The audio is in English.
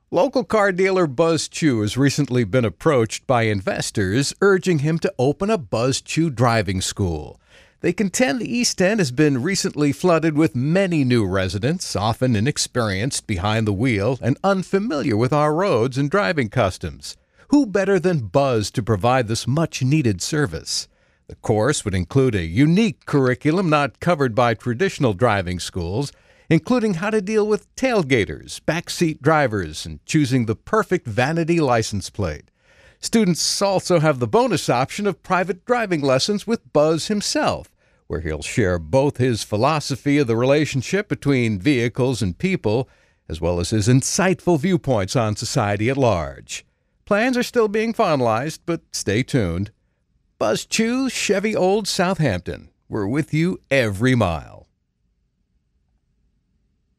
Local car dealer Buzz Chew has recently been approached by investors urging him to open a Buzz Chew driving school. They contend the East End has been recently flooded with many new residents, often inexperienced behind the wheel and unfamiliar with our roads and driving customs. Who better than Buzz to provide this much-needed service? The course would include a unique curriculum not covered by traditional driving schools, including how to deal with tailgaters, backseat drivers, and choosing the perfect vanity license plate. Students also have the bonus option of private driving lessons with Buzz himself, where he'll share both his philosophy of the relationship between vehicles and people, as well as his insightful viewpoints on society at large. Plans are still being finalized, but stay tuned. Buzz Chew, Chevy Old Southampton. We're with you every mile.